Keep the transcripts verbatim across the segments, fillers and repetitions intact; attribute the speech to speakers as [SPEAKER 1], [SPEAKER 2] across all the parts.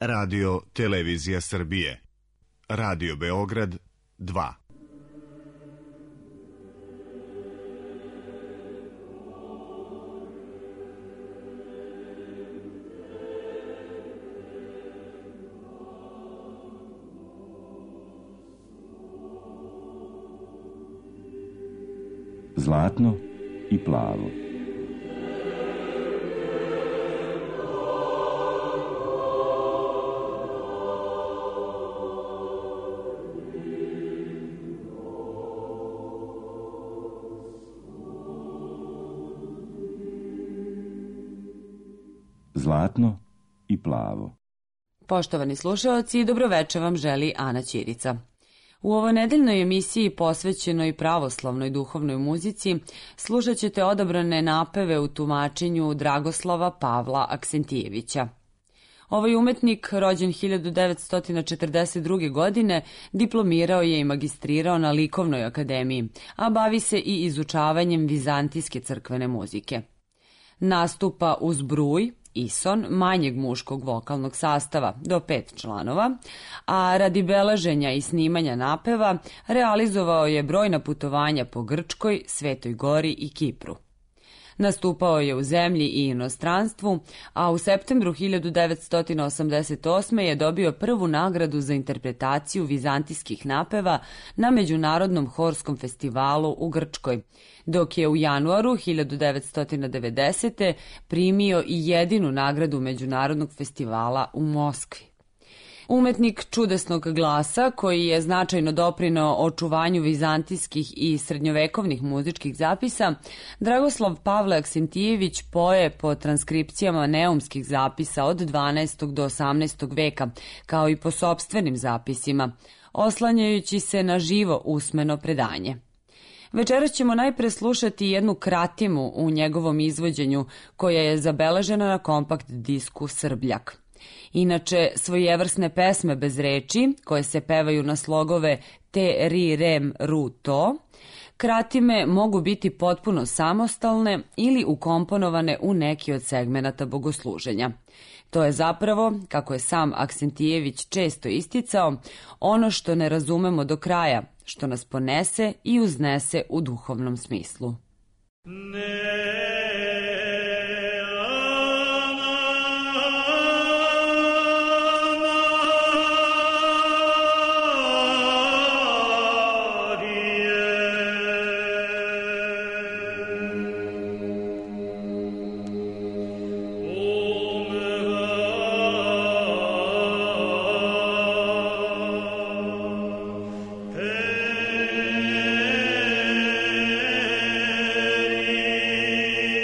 [SPEAKER 1] Radio Televizija Srbije. Radio Beograd dva.
[SPEAKER 2] Zlatno i plavo. Zlatno i plavo.
[SPEAKER 3] Poštovani slušaoci, dobroveče vam želi Ana Ćirica. U ovoj nedeljnoj emisiji posvećenoj pravoslavnoj duhovnoj muzici slušat ćete odabrane napeve u tumačenju Dragoslava Pavla Aksentijevića. Ovaj umetnik, rođen hiljadu devetsto četrdeset druge. godine, diplomirao je i magistrirao na Likovnoj akademiji, a bavi se i izučavanjem vizantijske crkvene muzike. Nastupa uz bruj, ison, manjeg muškog vokalnog sastava, do pet članova, a radi beleženja i snimanja napeva realizovao je brojna putovanja po Grčkoj, Svetoj Gori i Kipru. Nastupao je u zemlji i inostranstvu, a u septembru hiljadu devetsto osamdeset osme. je dobio prvu nagradu za interpretaciju vizantijskih napeva na Međunarodnom horskom festivalu u Grčkoj, dok je u januaru hiljadu devetsto devedesete. primio i jedinu nagradu Međunarodnog festivala u Moskvi. Umetnik čudesnog glasa, koji je značajno doprineo očuvanju vizantijskih i srednjovekovnih muzičkih zapisa, Dragoslav Pavle Aksentijević poje po transkripcijama neumskih zapisa od dvanaestog do osamnaestog veka, kao i po sopstvenim zapisima, oslanjajući se na živo usmeno predanje. Večeras ćemo najpre slušati jednu kratimu u njegovom izvođenju, koja je zabeležena na kompakt disku Srbljak. Inače, svojevrsne pesme bez reči, koje se pevaju na slogove te, ri, rem, ru, to, kratime mogu biti potpuno samostalne ili ukomponovane u neki od segmenata bogosluženja. To je zapravo, kako je sam Aksentijević često isticao, ono što ne razumemo do kraja, što nas ponese i uznese u duhovnom smislu. Ne.
[SPEAKER 4] Hey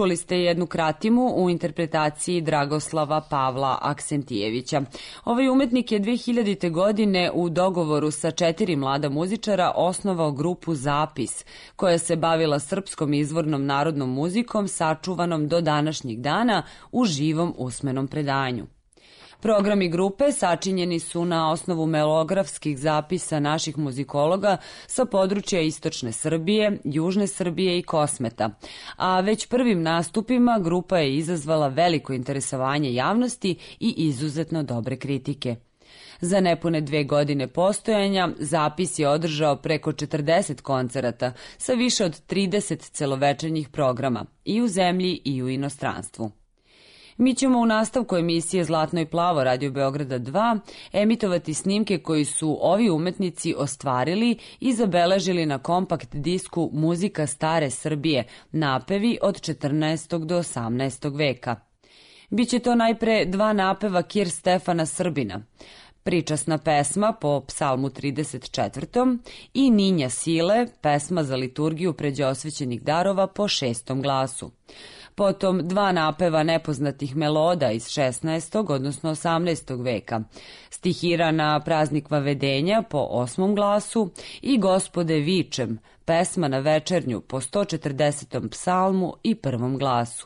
[SPEAKER 3] Čuli ste jednu kratimu u interpretaciji Dragoslava Pavla Aksentijevića. Ovaj umetnik je dve hiljadite. godine u dogovoru sa četiri mlada muzičara osnovao grupu Zapis, koja se bavila srpskom izvornom narodnom muzikom sačuvanom do današnjih dana u živom usmenom predanju. Programi grupe sačinjeni su na osnovu melografskih zapisa naših muzikologa sa područja istočne Srbije, južne Srbije i Kosmeta, a već prvim nastupima grupa je izazvala veliko interesovanje javnosti i izuzetno dobre kritike. Za nepune dve godine postojanja Zapis je održao preko četrdeset koncerata sa više od trideset celovečernjih programa i u zemlji i u inostranstvu. Mi ćemo u nastavku emisije Zlatno i plavo Radio Beograda dva emitovati snimke koji su ovi umetnici ostvarili i zabeležili na kompakt disku Muzika stare Srbije, napevi od četrnaestog do osamnaestog veka. Biće to najpre dva napeva Kir Stefana Srbina, pričasna pesma po psalmu trideset četvrtom i Ninja Sile, pesma za liturgiju pređosvećenih darova po šestom glasu. Potom dva napeva nepoznatih meloda iz šesnaestog odnosno osamnaestog veka, stihira na praznik Vavedenja po osmom glasu i Gospode vičem, pesma na večernju po sto četrdesetom psalmu i prvom glasu.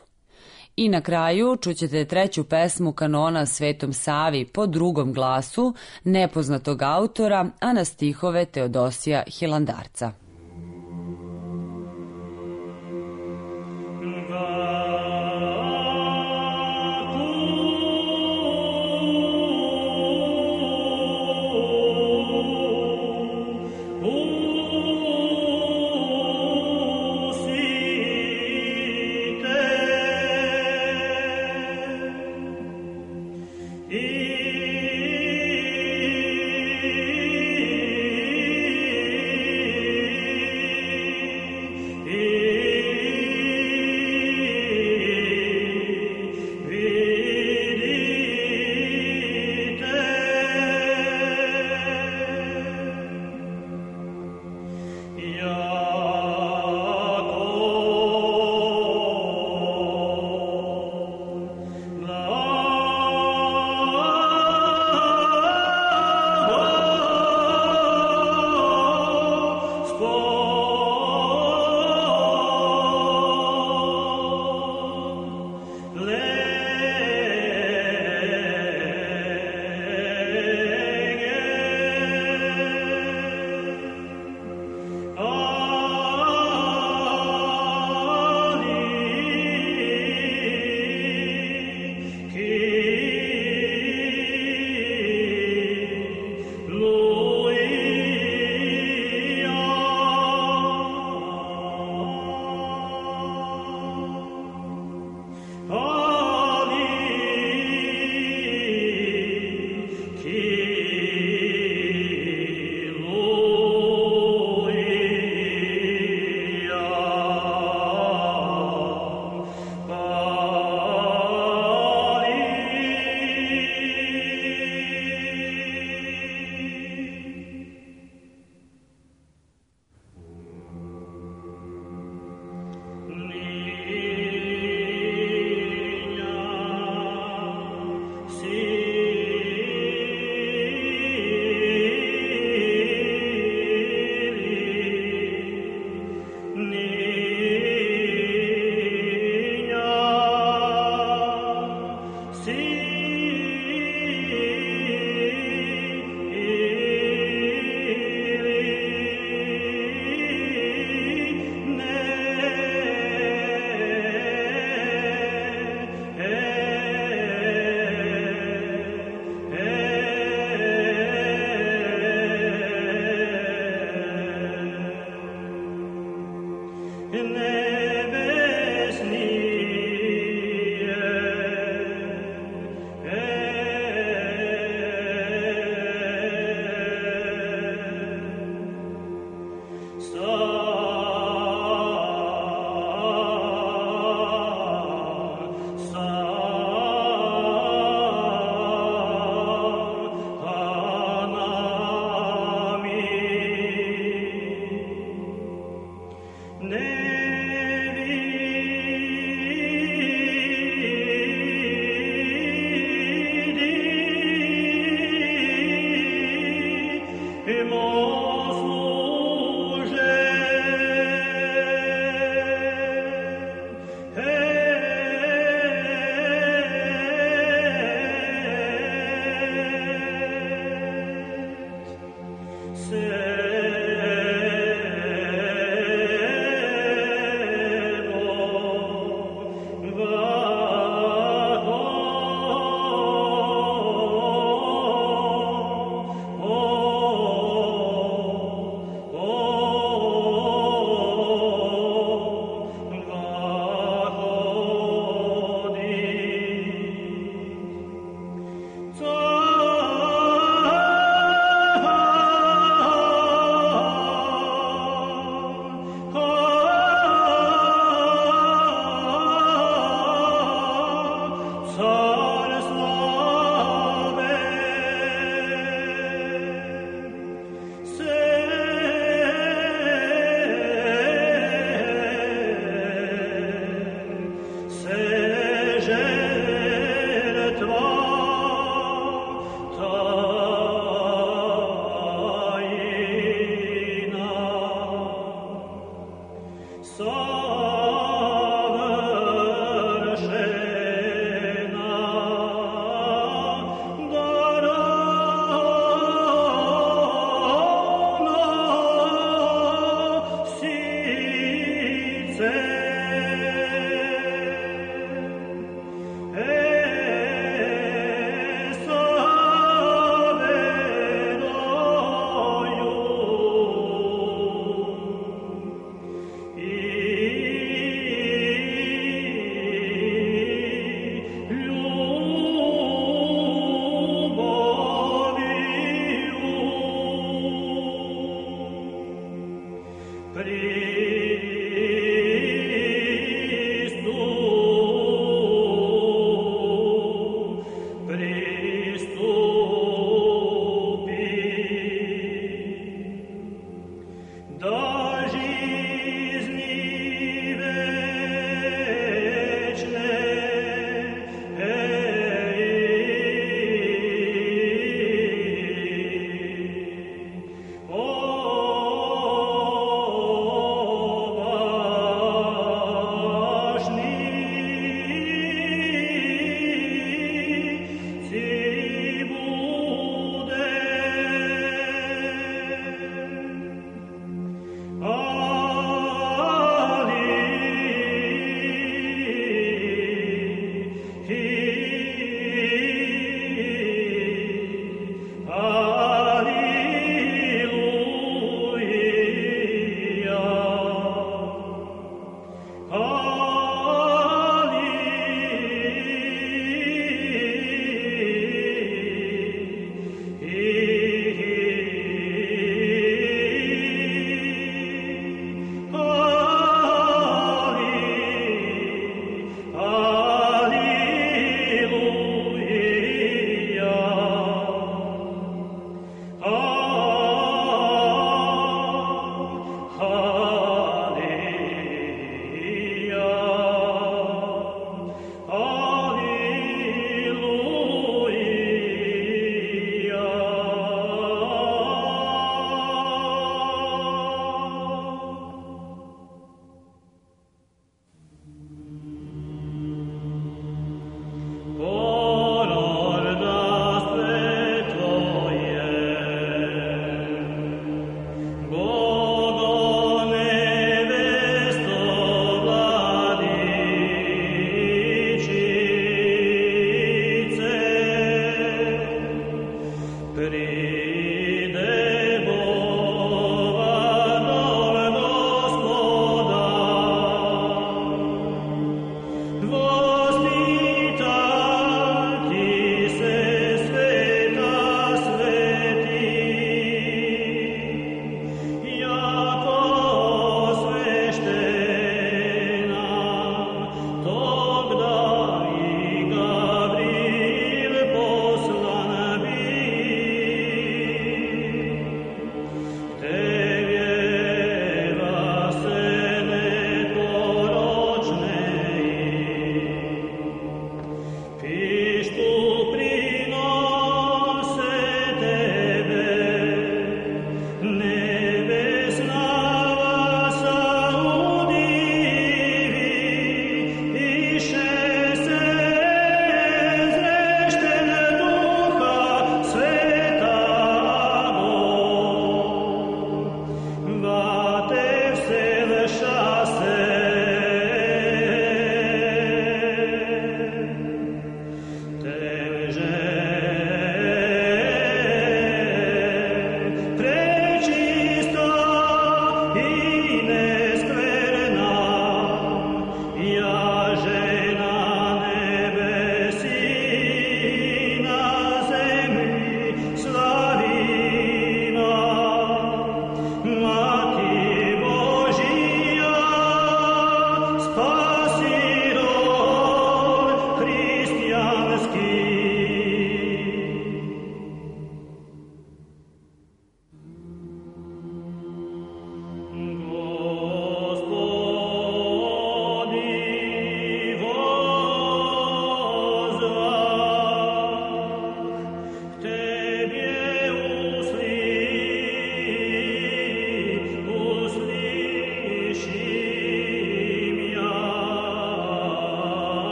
[SPEAKER 3] I na kraju čućete treću pesmu kanona Svetom Savi po drugom glasu, nepoznatog autora, a na stihove Teodosija Hilandarca.
[SPEAKER 4] Oh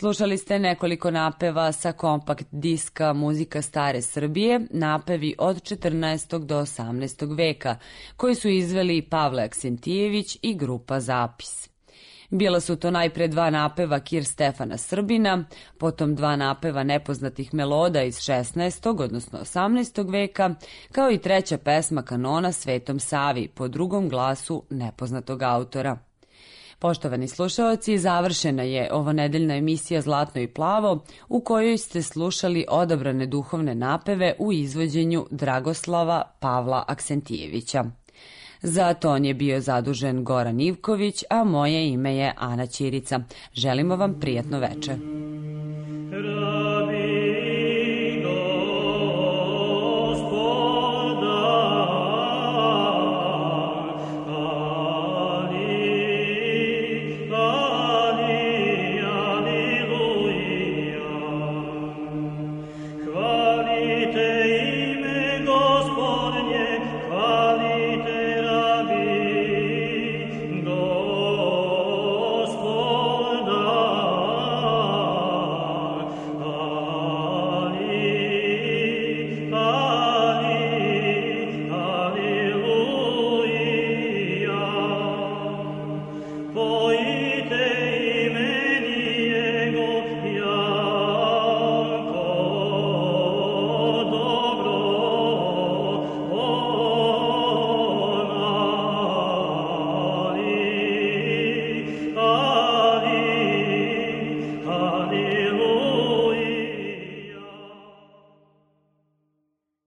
[SPEAKER 3] Slušali ste nekoliko napeva sa kompakt diska Muzika stare Srbije, napevi od četrnaestog do osamnaestog veka, koji su izveli Pavle Aksentijević i grupa Zapis. Bila su to najpre dva napeva Kir Stefana Srbina, potom dva napeva nepoznatih meloda iz šesnaestog odnosno osamnaestog veka, kao i treća pesma kanona Svetom Savi po drugom glasu nepoznatog autora. Poštovani slušaoci, završena je ova nedeljna emisija Zlatno i plavo, u kojoj ste slušali odabrane duhovne napeve u izvođenju Dragoslava Pavla Aksentijevića. Za ton je bio zadužen Goran Ivković, a moje ime je Ana Ćirica. Želimo vam prijatno veče.